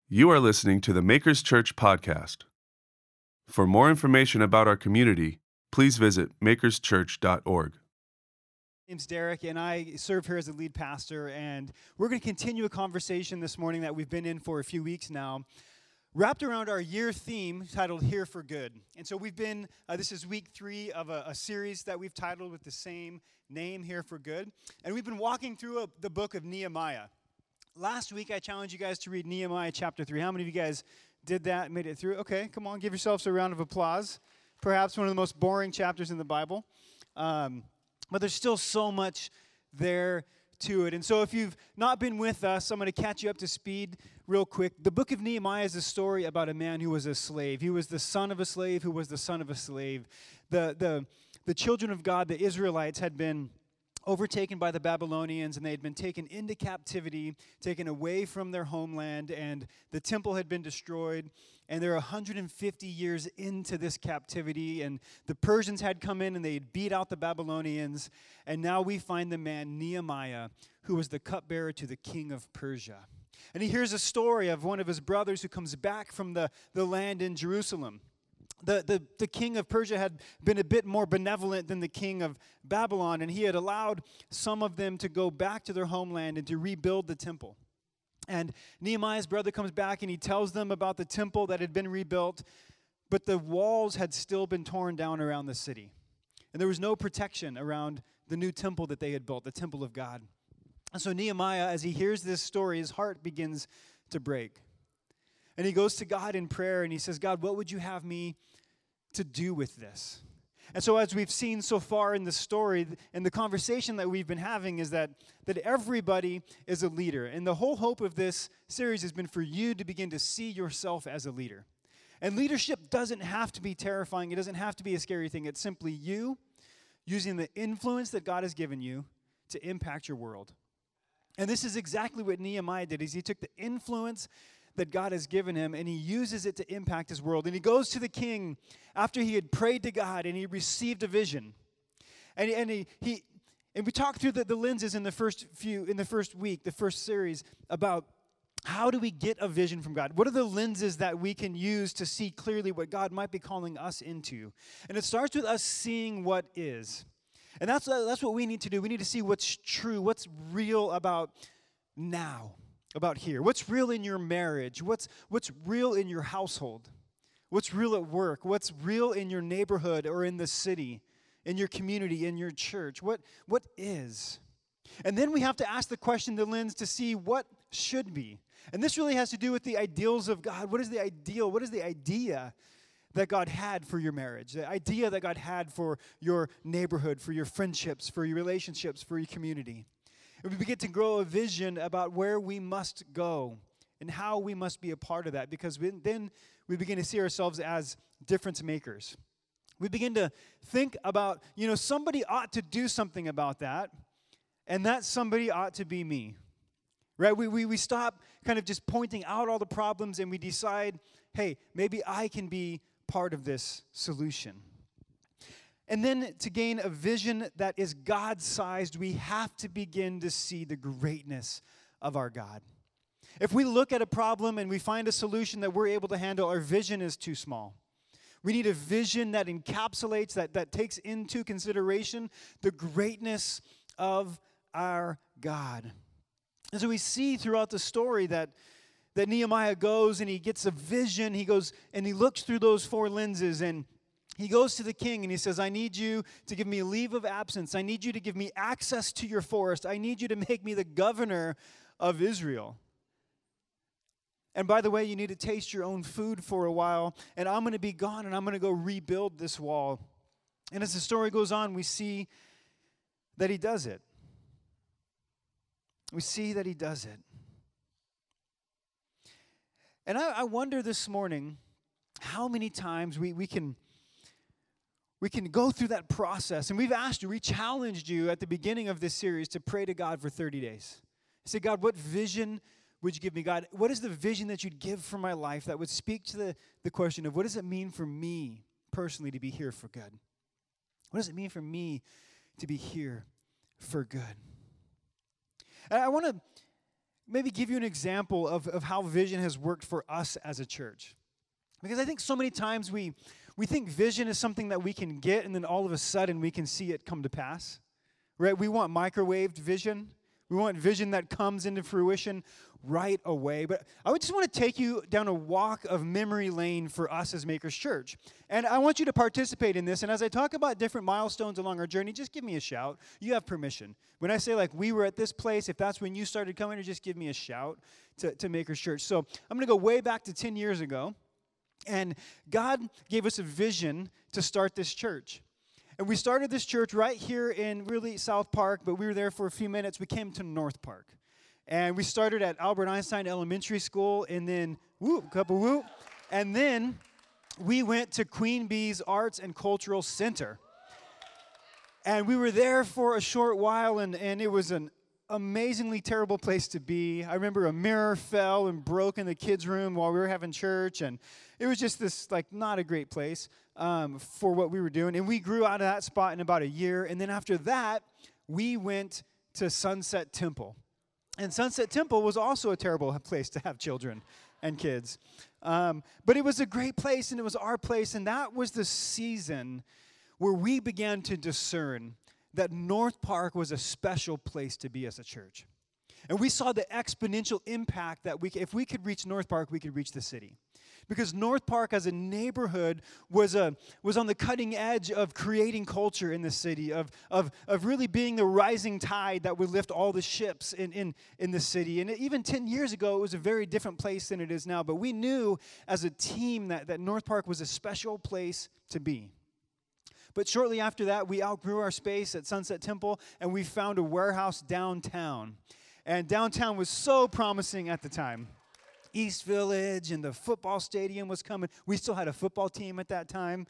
You are listening to the Makers Church podcast. For more information about our community, please visit makerschurch.org. My name's Derek, and I serve here as a lead pastor, and we're going to continue a conversation this morning that we've been in for a few weeks now, wrapped around our year theme titled Here for Good. And so we've been, this is week 3 of a series that we've titled with the same name, Here for Good, and we've been walking through the book of Nehemiah. Last week, I challenged you guys to read Nehemiah chapter 3. How many of you guys did that and made it through? Okay, come on, give yourselves a round of applause. Perhaps one of the most boring chapters in the Bible. But there's still so much there to it. And so if you've not been with us, I'm going to catch you up to speed real quick. The book of Nehemiah is a story about a man who was a slave. He was the son of a slave who was the son of a slave. The children of God, the Israelites, had been overtaken by the Babylonians, and they had been taken into captivity, taken away from their homeland, and the temple had been destroyed, and they're 150 years into this captivity, and the Persians had come in, and they had beat out the Babylonians, and now we find the man Nehemiah, who was the cupbearer to the king of Persia. And he hears a story of one of his brothers who comes back from the land in Jerusalem. The king of Persia had been a bit more benevolent than the king of Babylon, and he had allowed some of them to go back to their homeland and to rebuild the temple. And Nehemiah's brother comes back and he tells them about the temple that had been rebuilt, but the walls had still been torn down around the city. And there was no protection around the new temple that they had built, the temple of God. And so Nehemiah, as he hears this story, his heart begins to break. And he goes to God in prayer and he says, God, what would you have me to do with this? And so as we've seen so far in the story and the conversation that we've been having is that everybody is a leader. And the whole hope of this series has been for you to begin to see yourself as a leader. And leadership doesn't have to be terrifying. It doesn't have to be a scary thing. It's simply you using the influence that God has given you to impact your world. And this is exactly what Nehemiah did, is he took the influence that God has given him, and he uses it to impact his world. And he goes to the king after he had prayed to God, and he received a vision. And we talked through the lenses in the first week, the first series, about how do we get a vision from God? What are the lenses that we can use to see clearly what God might be calling us into? And it starts with us seeing what is. And that's what we need to do. We need to see what's true, what's real about now. About here. What's real in your marriage? What's real in your household? What's real at work? What's real in your neighborhood or in the city, in your community, in your church? What is? And then we have to ask the question, the lens, to see what should be. And this really has to do with the ideals of God. What is the ideal? What is the idea that God had for your marriage? The idea that God had for your neighborhood, for your friendships, for your relationships, for your community. And we begin to grow a vision about where we must go and how we must be a part of that, because then we begin to see ourselves as difference makers. We begin to think about, somebody ought to do something about that, and that somebody ought to be me, right? We stop kind of just pointing out all the problems, and we decide, hey, maybe I can be part of this solution. And then to gain a vision that is God-sized, we have to begin to see the greatness of our God. If we look at a problem and we find a solution that we're able to handle, our vision is too small. We need a vision that encapsulates, that takes into consideration the greatness of our God. And so we see throughout the story that Nehemiah goes and he gets a vision. He goes and he looks through those 4 lenses, and he goes to the king and he says, I need you to give me a leave of absence. I need you to give me access to your forest. I need you to make me the governor of Israel. And by the way, you need to taste your own food for a while, and I'm going to be gone, and I'm going to go rebuild this wall. And as the story goes on, we see that he does it. We see that he does it. And I wonder this morning how many times we can go through that process. And we've asked you, we challenged you at the beginning of this series to pray to God for 30 days. Say, God, what vision would you give me? God, what is the vision that you'd give for my life that would speak to the question of what does it mean for me personally to be here for good? What does it mean for me to be here for good? And I want to maybe give you an example of how vision has worked for us as a church. Because I think so many times we think vision is something that we can get and then all of a sudden we can see it come to pass. Right? We want microwaved vision. We want vision that comes into fruition right away. But I would just want to take you down a walk of memory lane for us as Makers Church. And I want you to participate in this. And as I talk about different milestones along our journey, just give me a shout. You have permission. When I say like we were at this place, if that's when you started coming, or just give me a shout to Makers Church. So I'm going to go way back to 10 years ago. And God gave us a vision to start this church. And we started this church right here in really South Park, but we were there for a few minutes. We came to North Park. And we started at Albert Einstein Elementary School, and then, and then we went to Queen Bee's Arts and Cultural Center. And we were there for a short while, and it was an amazingly terrible place to be. I remember a mirror fell and broke in the kids' room while we were having church, and it was just this, like, not a great place for what we were doing. And we grew out of that spot in about a year, and then after that, we went to Sunset Temple. And Sunset Temple was also a terrible place to have children and kids. But it was a great place, and it was our place, and that was the season where we began to discern that North Park was a special place to be as a church. And we saw the exponential impact that if we could reach North Park, we could reach the city. Because North Park as a neighborhood was on the cutting edge of creating culture in the city, of really being the rising tide that would lift all the ships in the city. And even 10 years ago, it was a very different place than it is now. But we knew as a team that North Park was a special place to be. But shortly after that, we outgrew our space at Sunset Temple, and we found a warehouse downtown. And downtown was so promising at the time. East Village and the football stadium was coming. We still had a football team at that time.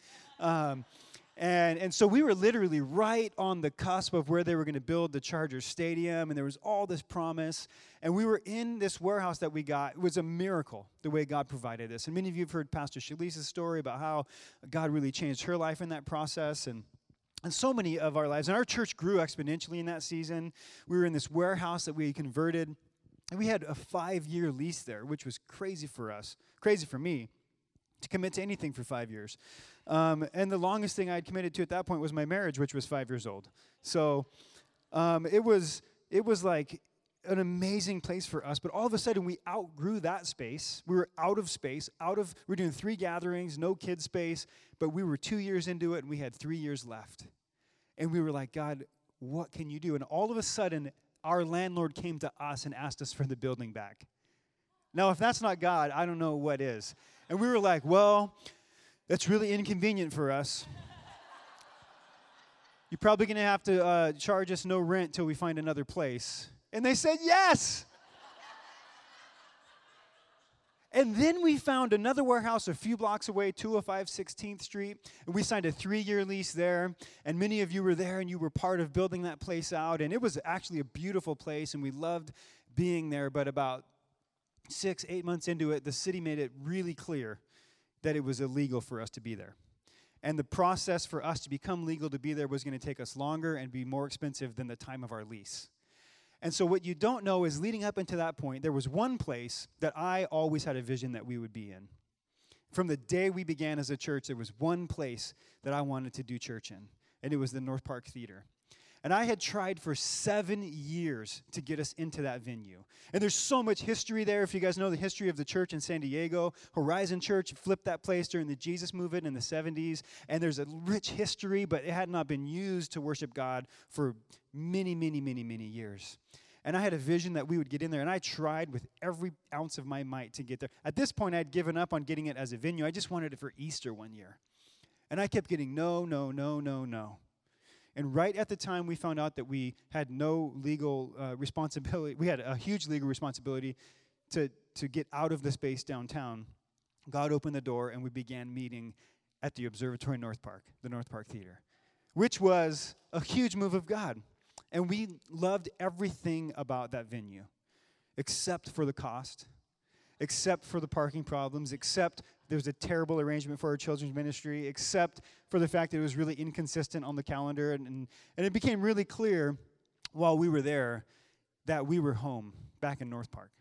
And so we were literally right on the cusp of where they were going to build the Chargers Stadium, and there was all this promise. And we were in this warehouse that we got. It was a miracle, the way God provided this. And many of you have heard Pastor Shalisa's story about how God really changed her life in that process, and so many of our lives. And our church grew exponentially in that season. We were in this warehouse that we converted, and we had a 5-year lease there, which was crazy for us, crazy for me, to commit to anything for 5 years. And the longest thing I'd committed to at that point was my marriage, which was 5 years old. So it was like an amazing place for us. But all of a sudden, we outgrew that space. We were out of space. We were doing 3 gatherings, no kid space. But we were 2 years into it, and we had 3 years left. And we were like, God, what can you do? And all of a sudden, our landlord came to us and asked us for the building back. Now, if that's not God, I don't know what is. And we were like, well, that's really inconvenient for us. You're probably going to have to charge us no rent till we find another place. And they said yes. And then we found another warehouse a few blocks away, 205 16th Street, and we signed a 3-year lease there. And many of you were there, and you were part of building that place out. And it was actually a beautiful place, and we loved being there. But about 6-8 months into it, the city made it really clear that it was illegal for us to be there. And the process for us to become legal to be there was going to take us longer and be more expensive than the time of our lease. And so what you don't know is leading up into that point, there was one place that I always had a vision that we would be in. From the day we began as a church, there was one place that I wanted to do church in, and it was the North Park Theater. And I had tried for 7 years to get us into that venue. And there's so much history there. If you guys know the history of the church in San Diego, Horizon Church flipped that place during the Jesus movement in the 70s. And there's a rich history, but it had not been used to worship God for many, many, many, many years. And I had a vision that we would get in there, and I tried with every ounce of my might to get there. At this point, I had given up on getting it as a venue. I just wanted it for Easter one year. And I kept getting no, no, no, no, no. And right at the time we found out that we had no legal responsibility, we had a huge legal responsibility to get out of the space downtown, God opened the door and we began meeting at the Observatory North Park, the North Park Theater, which was a huge move of God. And we loved everything about that venue, except for the cost, except for the parking problems, except there was a terrible arrangement for our children's ministry, except for the fact that it was really inconsistent on the calendar. And it became really clear while we were there that we were home back in North Park.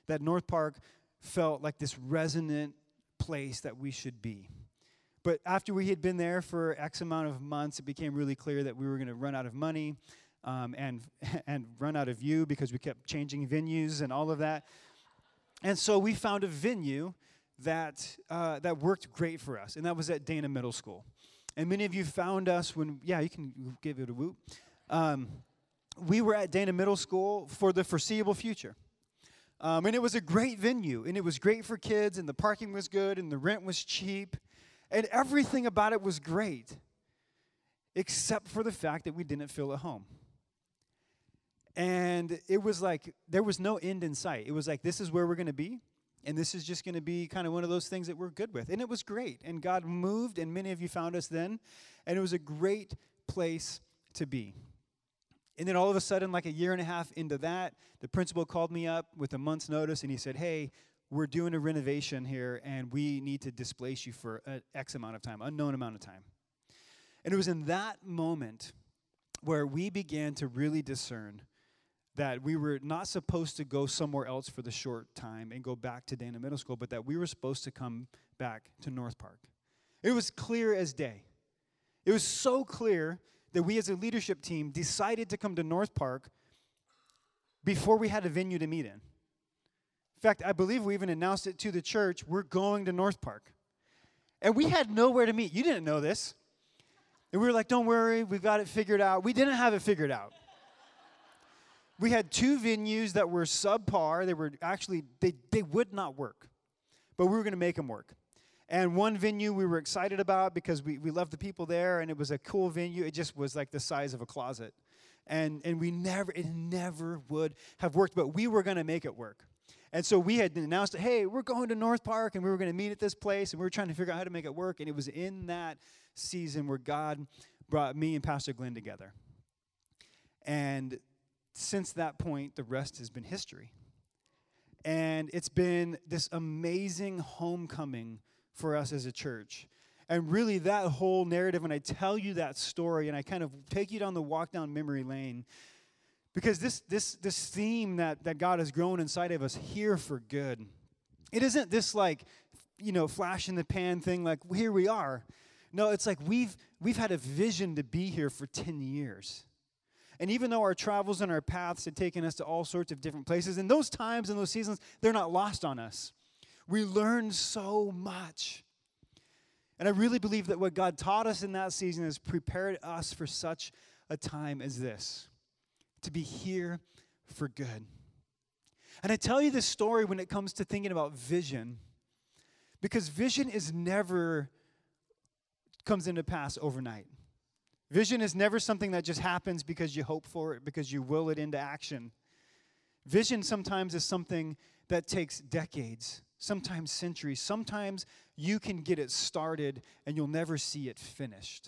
that North Park felt like this resonant place that we should be. But after we had been there for X amount of months, it became really clear that we were going to run out of money and run out of you because we kept changing venues and all of that. And so we found a venue that worked great for us, and that was at Dana Middle School. And many of you found us when, you can give it a whoop. We were at Dana Middle School for the foreseeable future. And it was a great venue, and it was great for kids, and the parking was good, and the rent was cheap, and everything about it was great, except for the fact that we didn't feel at home. And it was like there was no end in sight. It was like, this is where we're going to be, and this is just going to be kind of one of those things that we're good with. And it was great, and God moved, and many of you found us then, and it was a great place to be. And then all of a sudden, like a year and a half into that, the principal called me up with a month's notice, and he said, hey, we're doing a renovation here, and we need to displace you for an X amount of time, unknown amount of time. And it was in that moment where we began to really discern that we were not supposed to go somewhere else for the short time and go back to Dana Middle School, but that we were supposed to come back to North Park. It was clear as day. It was so clear that we as a leadership team decided to come to North Park before we had a venue to meet in. In fact, I believe we even announced it to the church, we're going to North Park. And we had nowhere to meet. You didn't know this. And we were like, don't worry, we've got it figured out. We didn't have it figured out. We had 2 venues that were subpar. They were actually, they would not work. But we were going to make them work. And one venue we were excited about because we loved the people there, and it was a cool venue. It just was like the size of a closet. And it never would have worked, but we were going to make it work. And so we had announced, hey, we're going to North Park, and we were going to meet at this place, and we were trying to figure out how to make it work. And it was in that season where God brought me and Pastor Glenn together. And since that point, the rest has been history. And it's been this amazing homecoming for us as a church. And really that whole narrative, when I tell you that story and I kind of take you down the walk down memory lane, because this theme that God has grown inside of us, here for good, it isn't this like, flash in the pan thing like, here we are. No, it's like we've had a vision to be here for 10 years. And even though our travels and our paths had taken us to all sorts of different places, in those times and those seasons, they're not lost on us. We learned so much. And I really believe that what God taught us in that season has prepared us for such a time as this, to be here for good. And I tell you this story when it comes to thinking about vision, because vision never comes into pass overnight. Vision is never something that just happens because you hope for it, because you will it into action. Vision sometimes is something that takes decades, sometimes centuries. Sometimes you can get it started and you'll never see it finished.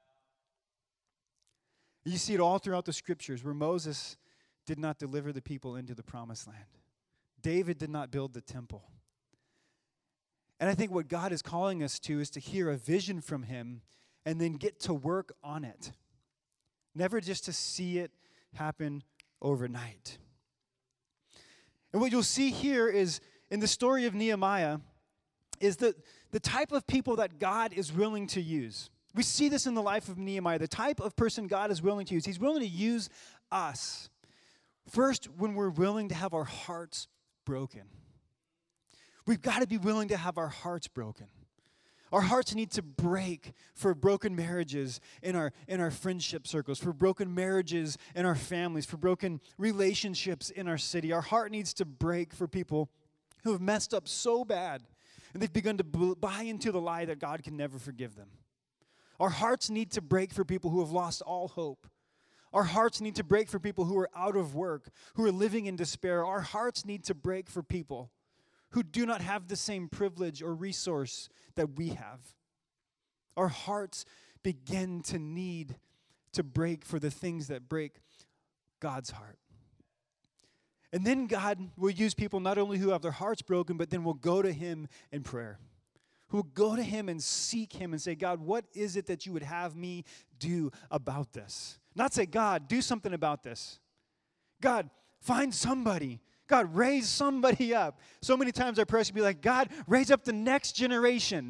You see it all throughout the scriptures where Moses did not deliver the people into the promised land. David did not build the temple. And I think what God is calling us to is to hear a vision from him and then get to work on it. Never just to see it happen overnight. And what you'll see here is, in the story of Nehemiah, is that the type of people that God is willing to use. We see this in the life of Nehemiah, the type of person God is willing to use. He's willing to use us. First, when we're willing to have our hearts broken. We've got to be willing to have our hearts broken. Our hearts need to break for broken marriages in our friendship circles, for broken marriages in our families, for broken relationships in our city. Our heart needs to break for people who have messed up so bad, and they've begun to buy into the lie that God can never forgive them. Our hearts need to break for people who have lost all hope. Our hearts need to break for people who are out of work, who are living in despair. Our hearts need to break for people who do not have the same privilege or resource that we have. Our hearts begin to need to break for the things that break God's heart. And then God will use people not only who have their hearts broken, but then will go to him in prayer. Who will go to him and seek him and say, God, what is it that you would have me do about this? Not say, God, do something about this. God, find somebody. God, raise somebody up. So many times our prayers should be like, God, raise up the next generation.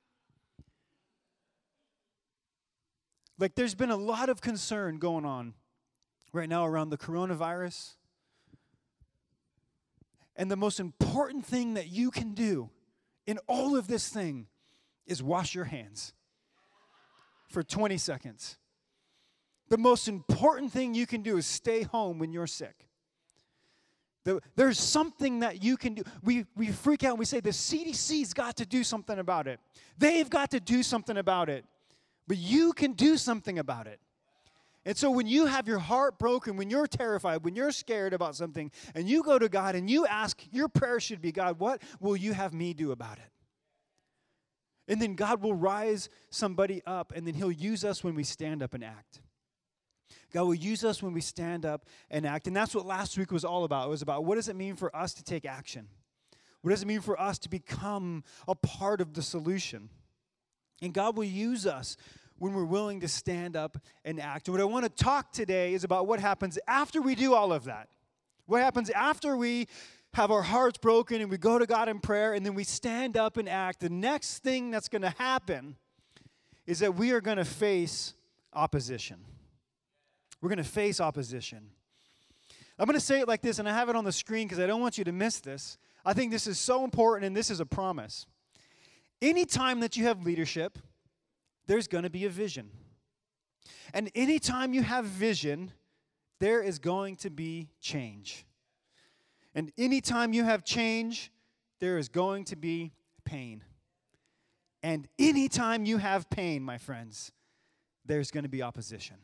Like there's been a lot of concern going on right now around the coronavirus. And the most important thing that you can do in all of this thing is wash your hands for 20 seconds. The most important thing you can do is stay home when you're sick. There's something that you can do. We freak out and we say the CDC's got to do something about it. They've got to do something about it. But you can do something about it. And so when you have your heart broken, when you're terrified, when you're scared about something, and you go to God and you ask, your prayer should be, God, what will you have me do about it? And then God will rise somebody up, and then he'll use us when we stand up and act. God will use us when we stand up and act. And that's what last week was all about. It was about what does it mean for us to take action? What does it mean for us to become a part of the solution? And God will use us when we're willing to stand up and act. And what I want to talk today is about what happens after we do all of that. What happens after we have our hearts broken and we go to God in prayer and then we stand up and act. The next thing that's going to happen is that we are going to face opposition. We're going to face opposition. I'm going to say it like this, and I have it on the screen because I don't want you to miss this. I think this is so important, and this is a promise. Anytime that you have leadership, there's going to be a vision. And anytime you have vision, there is going to be change. And anytime you have change, there is going to be pain. And anytime you have pain, my friends, there's going to be opposition.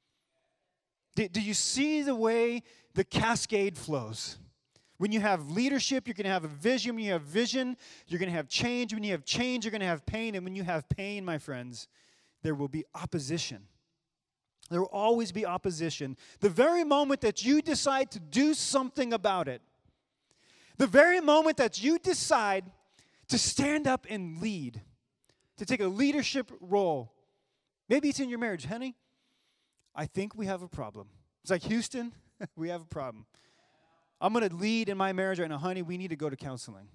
Do you see the way the cascade flows? When you have leadership, you're going to have a vision. When you have vision, you're going to have change. When you have change, you're going to have pain. And when you have pain, my friends, there will be opposition. There will always be opposition. The very moment that you decide to do something about it, the very moment that you decide to stand up and lead, to take a leadership role, maybe it's in your marriage, honey, I think we have a problem. It's like, Houston, we have a problem. I'm going to lead in my marriage right now. Honey, we need to go to counseling.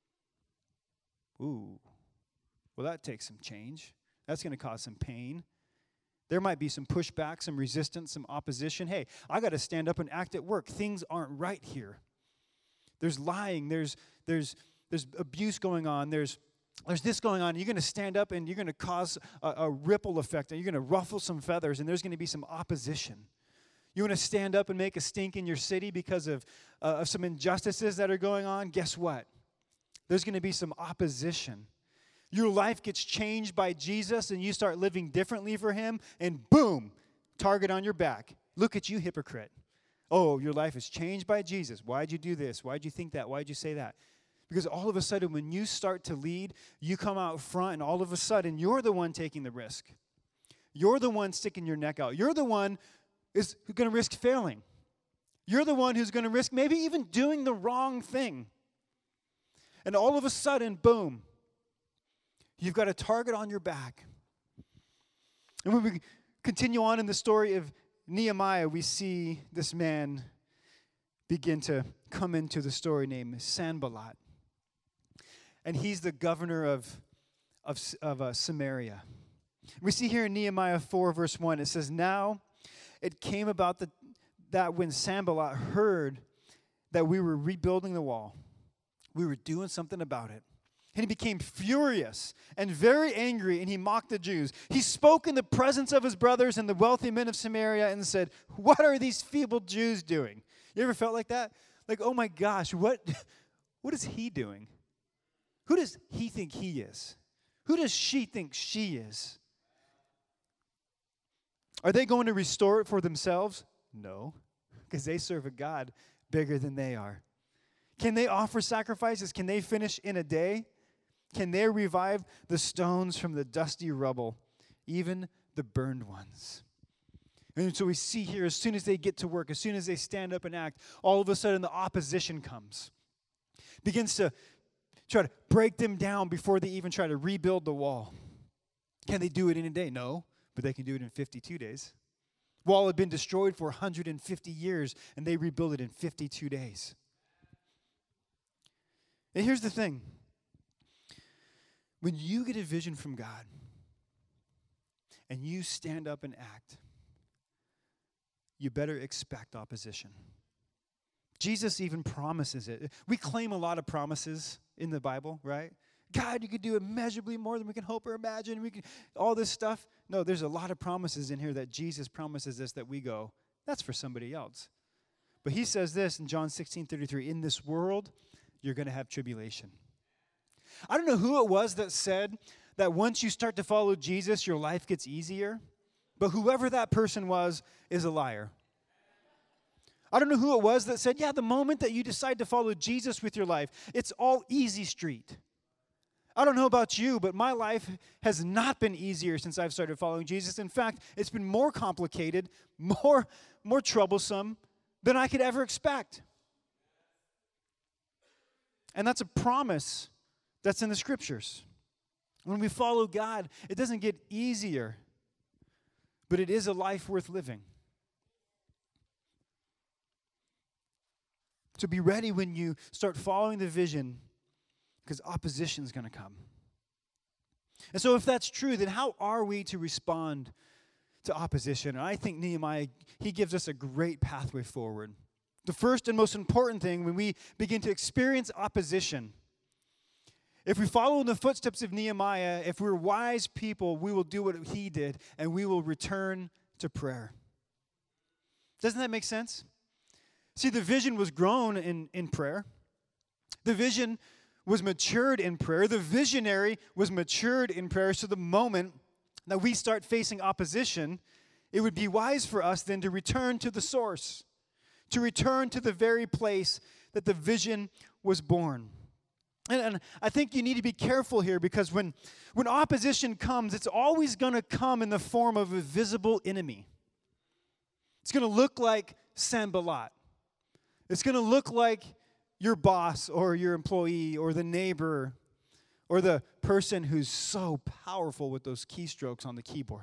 Ooh, well, that takes some change. That's going to cause some pain. There might be some pushback, some resistance, some opposition. Hey, I got to stand up and act at work. Things aren't right here. There's lying. There's abuse going on. There's this going on. You're going to stand up and you're going to cause a ripple effect. And you're going to ruffle some feathers, and there's going to be some opposition. You want to stand up and make a stink in your city because of some injustices that are going on? Guess what? There's going to be some opposition. Your life gets changed by Jesus, and you start living differently for him, and boom, target on your back. Look at you, hypocrite. Oh, your life is changed by Jesus. Why'd you do this? Why'd you think that? Why'd you say that? Because all of a sudden, when you start to lead, you come out front, and all of a sudden, you're the one taking the risk. You're the one sticking your neck out. You're the one who's going to risk failing. You're the one who's going to risk maybe even doing the wrong thing. And all of a sudden, boom, you've got a target on your back. And when we continue on in the story of Nehemiah, we see this man begin to come into the story named Sanballat. And he's the governor of Samaria. We see here in Nehemiah 4, verse 1, it says, "Now it came about that when Sanballat heard that we were rebuilding the wall, we were doing something about it. And he became furious and very angry, and he mocked the Jews. He spoke in the presence of his brothers and the wealthy men of Samaria and said, 'What are these feeble Jews doing?'" You ever felt like that? Like, oh my gosh, what is he doing? Who does he think he is? Who does she think she is? Are they going to restore it for themselves? No, because they serve a God bigger than they are. Can they offer sacrifices? Can they finish in a day? Can they revive the stones from the dusty rubble, even the burned ones? And so we see here, as soon as they get to work, as soon as they stand up and act, all of a sudden the opposition comes. Begins to try to break them down before they even try to rebuild the wall. Can they do it in a day? No, but they can do it in 52 days. Wall had been destroyed for 150 years, and they rebuilt it in 52 days. And here's the thing. When you get a vision from God and you stand up and act, you better expect opposition. Jesus even promises it. We claim a lot of promises in the Bible, right? God, you could do immeasurably more than we can hope or imagine. We can all this stuff. No, there's a lot of promises in here that Jesus promises us that we go, that's for somebody else. But he says this in John 16:33, in this world, you're going to have tribulation. I don't know who it was that said that once you start to follow Jesus, your life gets easier. But whoever that person was is a liar. I don't know who it was that said, yeah, the moment that you decide to follow Jesus with your life, it's all easy street. I don't know about you, but my life has not been easier since I've started following Jesus. In fact, it's been more complicated, more troublesome than I could ever expect. And that's a promise that's in the Scriptures. When we follow God, it doesn't get easier, but it is a life worth living. So be ready when you start following the vision, because opposition is going to come. And so if that's true, then how are we to respond to opposition? And I think Nehemiah, he gives us a great pathway forward. The first and most important thing when we begin to experience opposition, if we follow in the footsteps of Nehemiah, if we're wise people, we will do what he did, and we will return to prayer. Doesn't that make sense? See, the vision was grown in prayer. The vision was matured in prayer. The visionary was matured in prayer. So the moment that we start facing opposition, it would be wise for us then to return to the source, to return to the very place that the vision was born. And I think you need to be careful here, because when opposition comes, it's always going to come in the form of a visible enemy. It's going to look like Sanballat. It's going to look like your boss or your employee or the neighbor or the person who's so powerful with those keystrokes on the keyboard.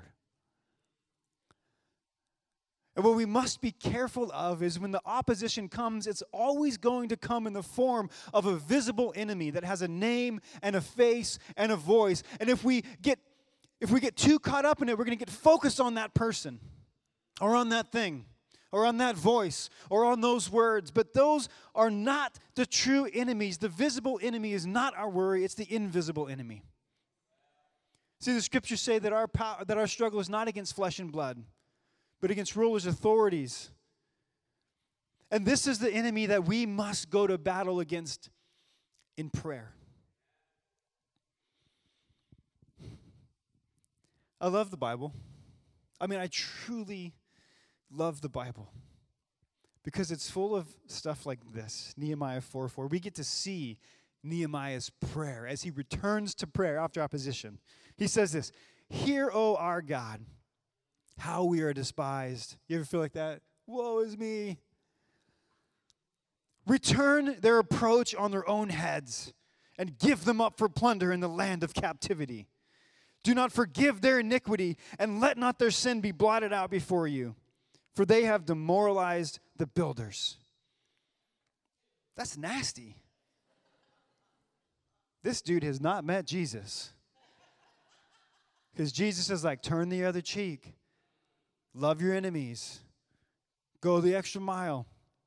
And what we must be careful of is when the opposition comes, it's always going to come in the form of a visible enemy that has a name and a face and a voice. And if we get too caught up in it, we're going to get focused on that person or on that thing, or on that voice, or on those words. But those are not the true enemies. The visible enemy is not our worry, it's the invisible enemy. See, the Scriptures say that our struggle is not against flesh and blood, but against rulers, authorities. And this is the enemy that we must go to battle against in prayer. I love the Bible. I mean, I truly love the Bible, because it's full of stuff like this. Nehemiah 4:4. We get to see Nehemiah's prayer as he returns to prayer after opposition. He says this, "Hear, O our God, how we are despised." You ever feel like that? Woe is me. "Return their approach on their own heads, and give them up for plunder in the land of captivity. Do not forgive their iniquity, and let not their sin be blotted out before you. For they have demoralized the builders." That's nasty. This dude has not met Jesus. Because Jesus is like, turn the other cheek. Love your enemies. Go the extra mile.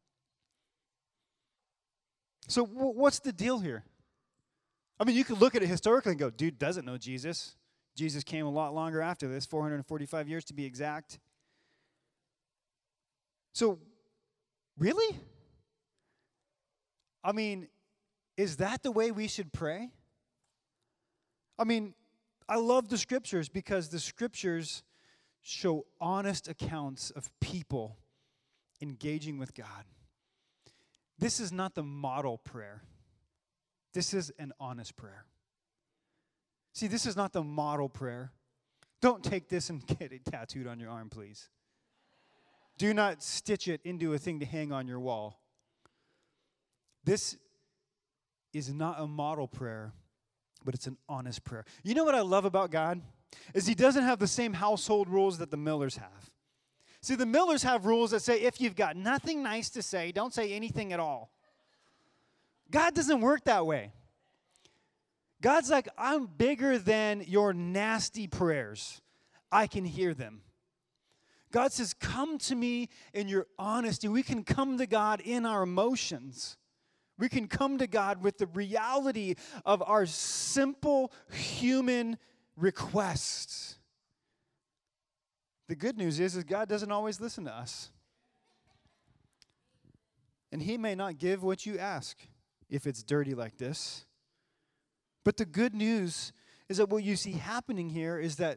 So what's the deal here? I mean, you could look at it historically and go, dude doesn't know Jesus. Jesus came a lot longer after this, 445 years to be exact. So, really? I mean, is that the way we should pray? I mean, I love the Scriptures because the Scriptures show honest accounts of people engaging with God. This is not the model prayer. This is an honest prayer. See, this is not the model prayer. Don't take this and get it tattooed on your arm, please. Do not stitch it into a thing to hang on your wall. This is not a model prayer, but it's an honest prayer. You know what I love about God? Is He doesn't have the same household rules that the Millers have. See, the Millers have rules that say if you've got nothing nice to say, don't say anything at all. God doesn't work that way. God's like, I'm bigger than your nasty prayers. I can hear them. God says, come to me in your honesty. We can come to God in our emotions. We can come to God with the reality of our simple human requests. The good news is God doesn't always listen to us. And he may not give what you ask if it's dirty like this. But the good news is that what you see happening here is that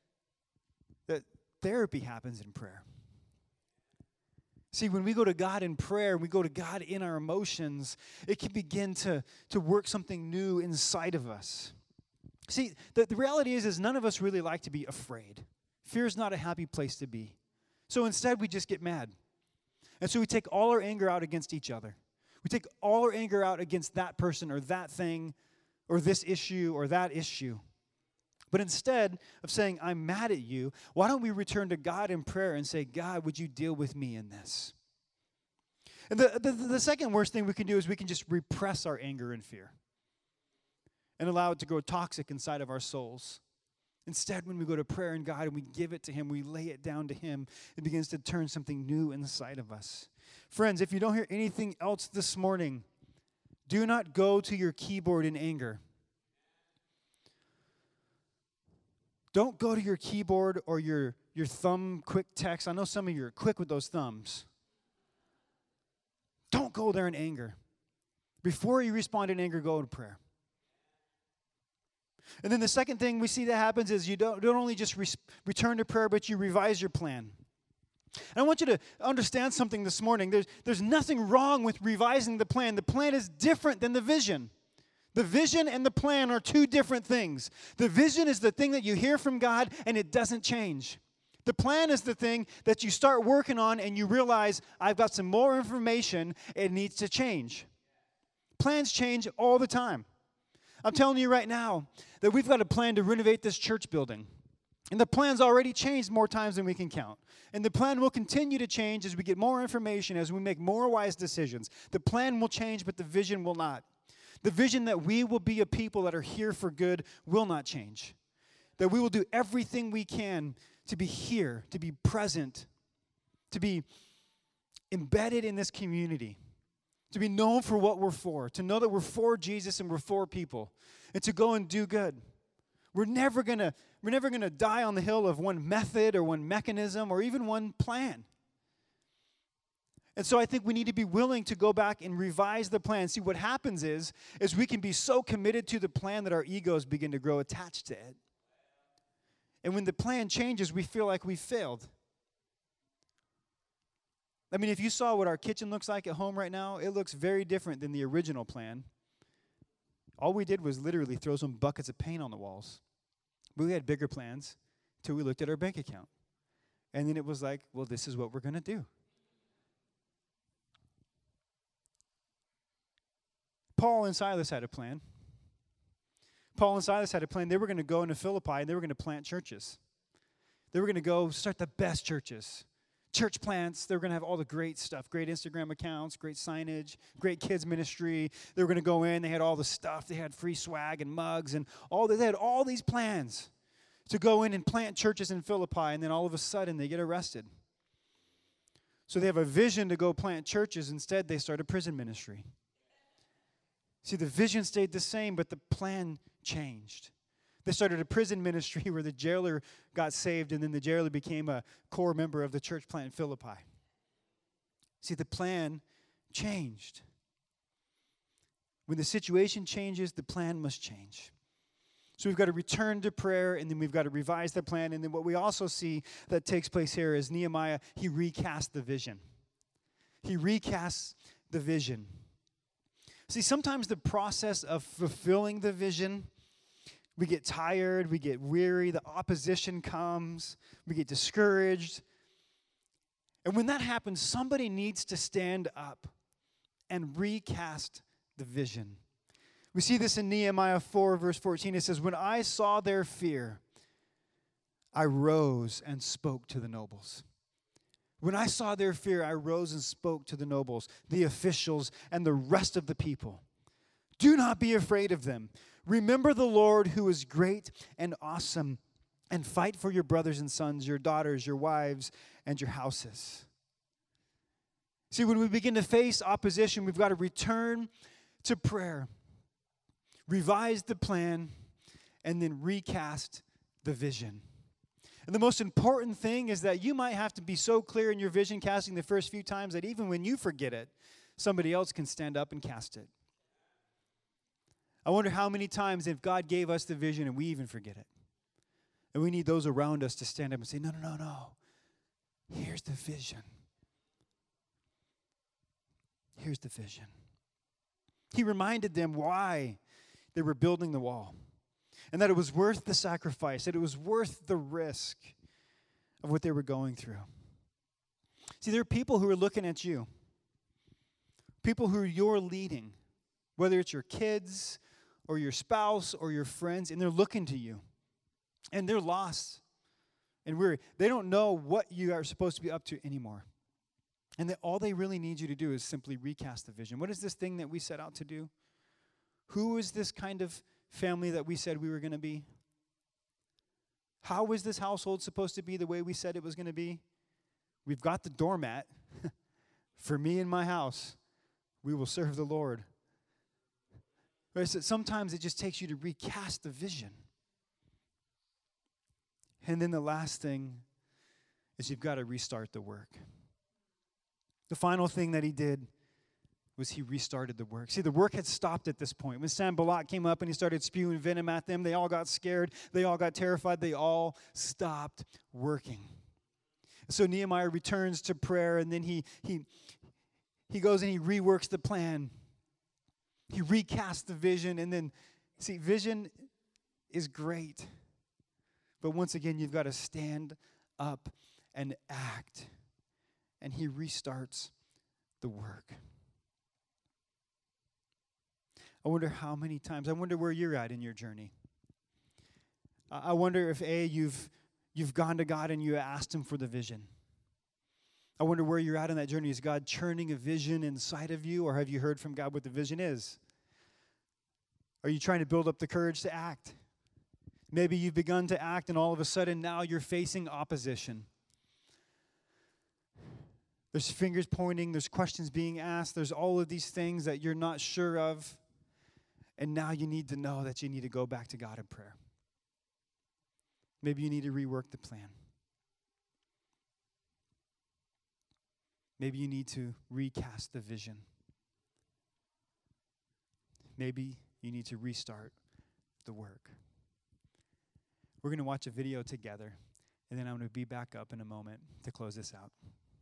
therapy happens in prayer. See, when we go to God in prayer, we go to God in our emotions, it can begin to work something new inside of us. See, the reality is none of us really like to be afraid. Fear is not a happy place to be. So instead, we just get mad. And so we take all our anger out against each other. We take all our anger out against that person or that thing or this issue or that issue. But instead of saying, I'm mad at you, why don't we return to God in prayer and say, God, would you deal with me in this? And the second worst thing we can do is we can just repress our anger and fear and allow it to grow toxic inside of our souls. Instead, when we go to prayer and God and we give it to him, we lay it down to him, it begins to turn something new inside of us. Friends, if you don't hear anything else this morning, do not go to your keyboard in anger. Don't go to your keyboard or your thumb quick text. I know some of you are quick with those thumbs. Don't go there in anger. Before you respond in anger, go to prayer. And then the second thing we see that happens is you don't only just return to prayer, but you revise your plan. And I want you to understand something this morning. There's nothing wrong with revising the plan. The plan is different than the vision. The vision and the plan are two different things. The vision is the thing that you hear from God and it doesn't change. The plan is the thing that you start working on and you realize, I've got some more information, it needs to change. Plans change all the time. I'm telling you right now that we've got a plan to renovate this church building. And the plan's already changed more times than we can count. And the plan will continue to change as we get more information, as we make more wise decisions. The plan will change, but the vision will not. The vision that we will be a people that are here for good will not change. That we will do everything we can to be here, to be present, to be embedded in this community, to be known for what we're for, to know that we're for Jesus and we're for people, and to go and do good. We're never gonna die on the hill of one method or one mechanism or even one plan. And so I think we need to be willing to go back and revise the plan. See, what happens is we can be so committed to the plan that our egos begin to grow attached to it. And when the plan changes, we feel like we failed. I mean, if you saw what our kitchen looks like at home right now, it looks very different than the original plan. All we did was literally throw some buckets of paint on the walls. We had bigger plans until we looked at our bank account. And then it was like, well, this is what we're going to do. Paul and Silas had a plan. Paul and Silas had a plan. They were going to go into Philippi and they were going to plant churches. They were going to go start the best churches. Church plants. They were going to have all the great stuff, great Instagram accounts, great signage, great kids ministry. They were going to go in. They had all the stuff. They had free swag and mugs and all. They had all these plans to go in and plant churches in Philippi, and then all of a sudden they get arrested. So they have a vision to go plant churches. Instead, they start a prison ministry. See, the vision stayed the same, but the plan changed. They started a prison ministry where the jailer got saved, and then the jailer became a core member of the church plant in Philippi. See, the plan changed. When the situation changes, the plan must change. So we've got to return to prayer, and then we've got to revise the plan. And then what we also see that takes place here is Nehemiah, he recast the vision. He recasts the vision. See, sometimes the process of fulfilling the vision, we get tired, we get weary, the opposition comes, we get discouraged. And when that happens, somebody needs to stand up and recast the vision. We see this in Nehemiah 4, verse 14. It says, when I saw their fear, I rose and spoke to the nobles. When I saw their fear, I rose and spoke to the nobles, the officials, and the rest of the people. Do not be afraid of them. Remember the Lord who is great and awesome, and fight for your brothers and sons, your daughters, your wives, and your houses. See, when we begin to face opposition, we've got to return to prayer, revise the plan, and then recast the vision. And the most important thing is that you might have to be so clear in your vision casting the first few times that even when you forget it, somebody else can stand up and cast it. I wonder how many times if God gave us the vision and we even forget it. And we need those around us to stand up and say, no. Here's the vision. Here's the vision. He reminded them why they were building the wall. And that it was worth the sacrifice, that it was worth the risk of what they were going through. See, there are people who are looking at you. People who you're leading, whether it's your kids or your spouse or your friends, and they're looking to you. And they're lost and weary. They don't know what you are supposed to be up to anymore. And that all they really need you to do is simply recast the vision. What is this thing that we set out to do? Who is this kind of family that we said we were going to be? How is this household supposed to be the way we said it was going to be? We've got the doormat. For me and my house, we will serve the Lord. But sometimes it just takes you to recast the vision. And then the last thing is you've got to restart the work. The final thing that he did was he restarted the work. See, the work had stopped at this point. When Sanballat came up and he started spewing venom at them, they all got scared. They all got terrified. They all stopped working. So Nehemiah returns to prayer, and then he goes and he reworks the plan. He recasts the vision, and then, see, vision is great. But once again, you've got to stand up and act. And he restarts the work. I wonder how many times, I wonder where you're at in your journey. I wonder if, you've gone to God and you asked him for the vision. I wonder where you're at in that journey. Is God churning a vision inside of you, or have you heard from God what the vision is? Are you trying to build up the courage to act? Maybe you've begun to act and all of a sudden now you're facing opposition. There's fingers pointing, there's questions being asked, there's all of these things that you're not sure of. And now you need to know that you need to go back to God in prayer. Maybe you need to rework the plan. Maybe you need to recast the vision. Maybe you need to restart the work. We're going to watch a video together, and then I'm going to be back up in a moment to close this out.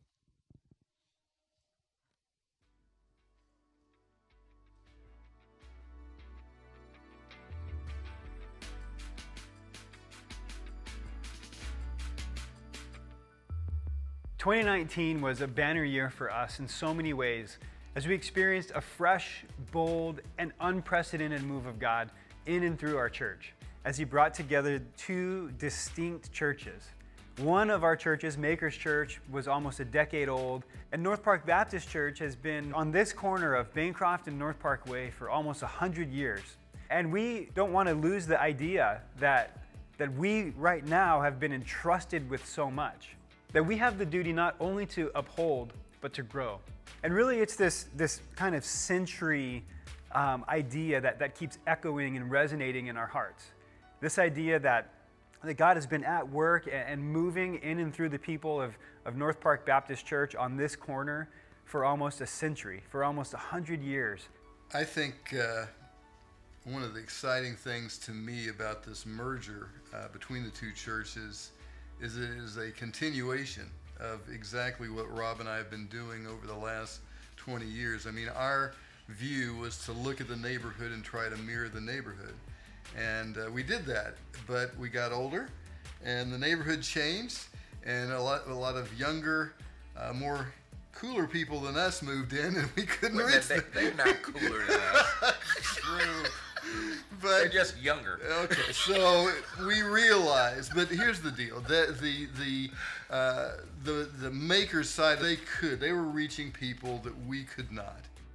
"2019 was a banner year for us in so many ways, as we experienced a fresh, bold, and unprecedented move of God in and through our church, as he brought together two distinct churches. One of our churches, Makers Church, was almost a decade old, and North Park Baptist Church has been on this corner of Bancroft and North Park Way for almost 100 years. And we don't want to lose the idea that we right now have been entrusted with so much, that we have the duty not only to uphold, but to grow. And really it's this kind of century idea that keeps echoing and resonating in our hearts. This idea that God has been at work and moving in and through the people of North Park Baptist Church on this corner for almost a century, for almost 100 years. I think one of the exciting things to me about this merger between the two churches is it is a continuation of exactly what Rob and I have been doing over the last 20 years. I mean, our view was to look at the neighborhood and try to mirror the neighborhood. And we did that, but we got older and the neighborhood changed, and a lot of younger, more cooler people than us moved in, and we couldn't reach them. They're not cooler than us. True. But they're just younger. Okay, so we realized, but here's the deal: the Makers side, they were reaching people that we could not.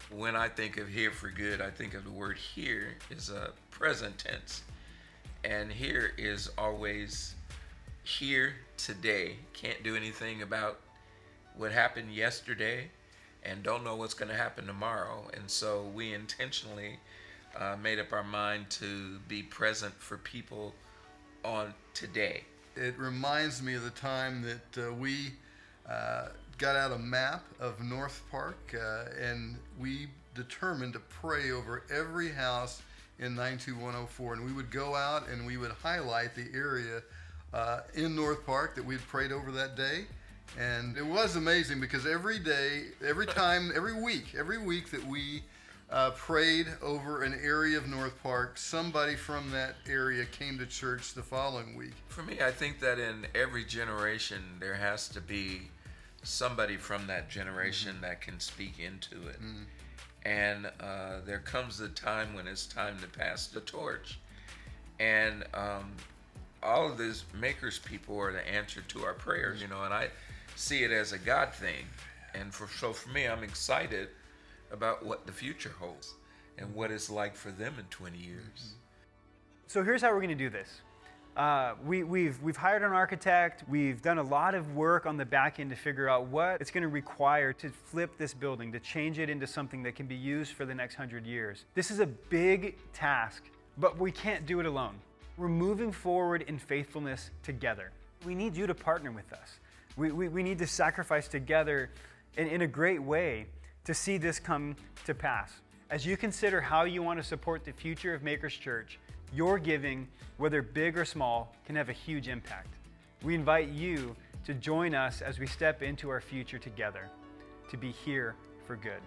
When I think of here for good, I think of the word here is a present tense. And here is always here today. Can't do anything about what happened yesterday and don't know what's going to happen tomorrow. And so we intentionally made up our mind to be present for people on today. It reminds me of the time that we got out a map of North Park and we determined to pray over every house in 92104. And we would go out and we would highlight the area in North Park that we'd prayed over that day. And it was amazing because every day, every week that we prayed over an area of North Park, somebody from that area came to church the following week. For me, I think that in every generation, there has to be somebody from that generation that can speak into it. And there comes a time when it's time to pass the torch. And all of these Makers people are the answer to our prayers, and I see it as a God thing. And so for me, I'm excited about what the future holds and what it's like for them in 20 years. So here's how we're going to do this. We've hired an architect. We've done a lot of work on the back end to figure out what it's going to require to flip this building, to change it into something that can be used for the next 100 years. This is a big task, but we can't do it alone. We're moving forward in faithfulness together. We need you to partner with us. We need to sacrifice together in a great way to see this come to pass. As you consider how you want to support the future of Makers Church, your giving, whether big or small, can have a huge impact. We invite you to join us as we step into our future together, to be here for good.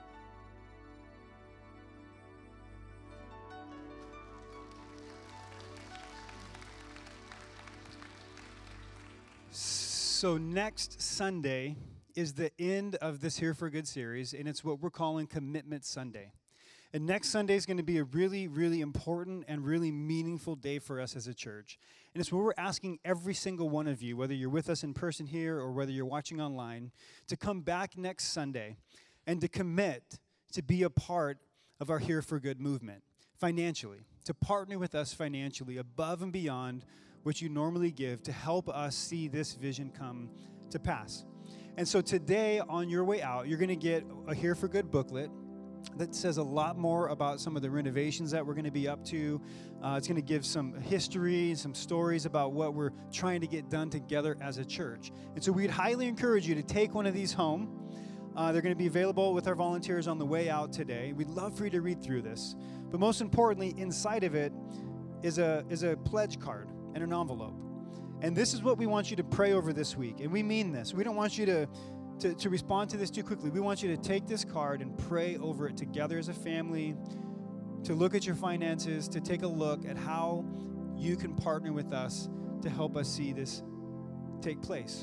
So next Sunday is the end of this Here for Good series, and it's what we're calling Commitment Sunday. And next Sunday is going to be a really, really important and really meaningful day for us as a church. And it's where we're asking every single one of you, whether you're with us in person here or whether you're watching online, to come back next Sunday and to commit to be a part of our Here for Good movement financially, to partner with us financially above and beyond what you normally give to help us see this vision come to pass. And so today, on your way out, you're going to get a Here for Good booklet that says a lot more about some of the renovations that we're going to be up to. It's going to give some history, some stories about what we're trying to get done together as a church. And so we'd highly encourage you to take one of these home. They're going to be available with our volunteers on the way out today. We'd love for you to read through this. But most importantly, inside of it is a pledge card and an envelope. And this is what we want you to pray over this week. And we mean this. We don't want you to respond to this too quickly. We want you to take this card and pray over it together as a family, to look at your finances, to take a look at how you can partner with us to help us see this take place.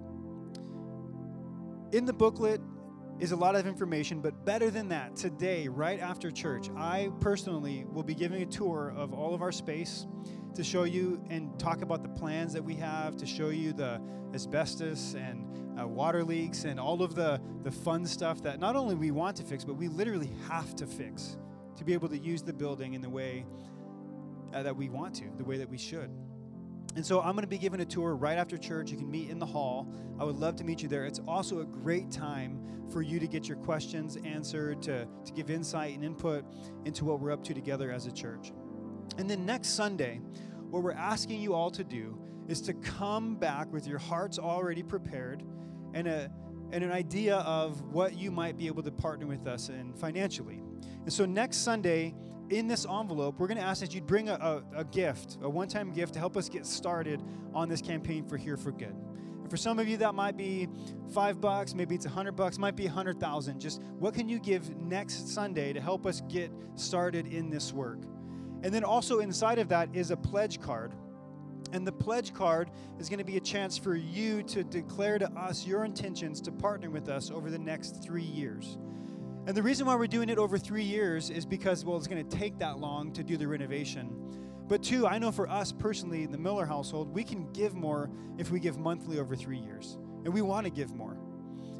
In the booklet is a lot of information, but better than that, today, right after church, I personally will be giving a tour of all of our space to show you and talk about the plans that we have, to show you the asbestos and water leaks and all of the fun stuff that not only we want to fix, but we literally have to fix to be able to use the building in the way that we want to, the way that we should. And so I'm going to be giving a tour right after church. You can meet in the hall. I would love to meet you there. It's also a great time for you to get your questions answered, to give insight and input into what we're up to together as a church. And then next Sunday, what we're asking you all to do is to come back with your hearts already prepared and an idea of what you might be able to partner with us in financially. And so next Sunday, in this envelope, we're going to ask that you'd bring a gift, a one-time gift to help us get started on this campaign for Here for Good. And for some of you, that might be $5, maybe it's $100, might be $100,000. Just what can you give next Sunday to help us get started in this work? And then also inside of that is a pledge card. And the pledge card is going to be a chance for you to declare to us your intentions to partner with us over the next 3 years. And the reason why we're doing it over 3 years is because, well, it's going to take that long to do the renovation. But two, I know for us personally, in the Miller household, we can give more if we give monthly over 3 years. And we want to give more.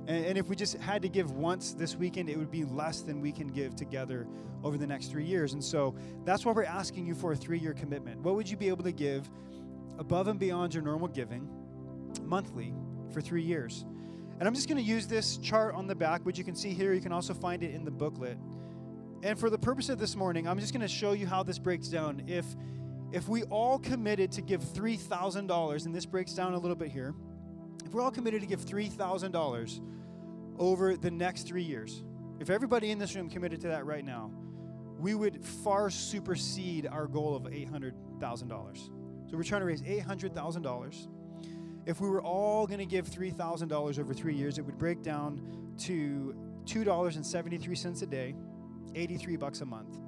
And if we just had to give once this weekend, it would be less than we can give together over the next 3 years. And so that's why we're asking you for a 3-year commitment. What would you be able to give above and beyond your normal giving monthly for 3 years? And I'm just going to use this chart on the back, which you can see here. You can also find it in the booklet. And for the purpose of this morning, I'm just going to show you how this breaks down. If we all committed to give $3,000, and this breaks down a little bit here, if we're all committed to give $3,000 over the next 3 years, if everybody in this room committed to that right now, we would far supersede our goal of $800,000. So we're trying to raise $800,000. If we were all going to give $3,000 over 3 years, it would break down to $2.73 a day, $83 a month.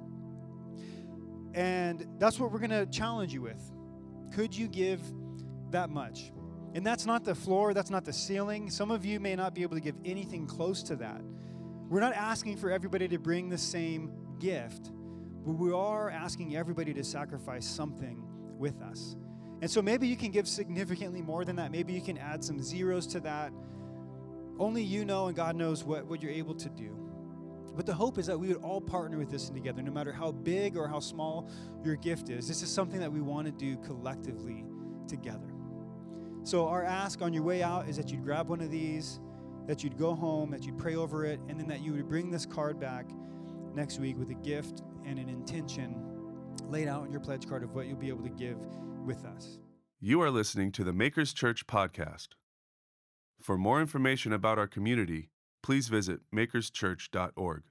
And that's what we're going to challenge you with. Could you give that much? And that's not the floor, that's not the ceiling. Some of you may not be able to give anything close to that. We're not asking for everybody to bring the same gift, but we are asking everybody to sacrifice something with us. And so maybe you can give significantly more than that. Maybe you can add some zeros to that. Only you know and God knows what you're able to do. But the hope is that we would all partner with this together, no matter how big or how small your gift is. This is something that we want to do collectively together. So our ask on your way out is that you'd grab one of these, that you'd go home, that you'd pray over it, and then that you would bring this card back next week with a gift and an intention laid out on your pledge card of what you'll be able to give with us. You are listening to the Makers Church podcast. For more information about our community, please visit makerschurch.org.